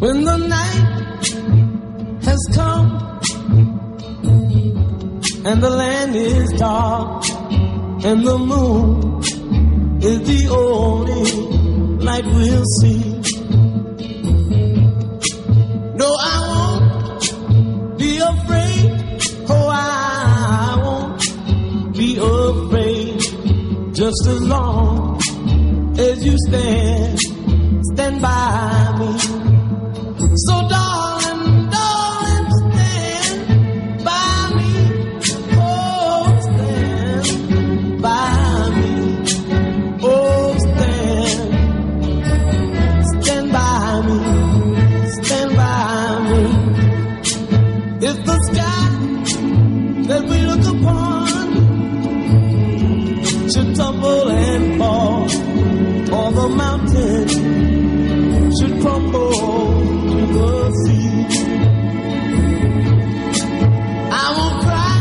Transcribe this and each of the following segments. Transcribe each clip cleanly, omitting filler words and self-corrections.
When the night has come and the land is dark and the moon is the only light we'll see. No, I won't be afraid. Oh, I won't be afraid. Just as long as you stand by me. So darling, darling, stand by me. Oh, stand by me. Oh, stand by me. Stand by me. If the sky that we look upon should tumble and fall, or the mountain should crumble to the sea, I won't cry,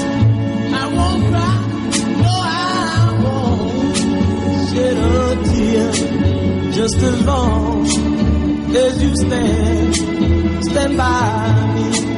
no, I won't shed a tear, just as long as you stand by me.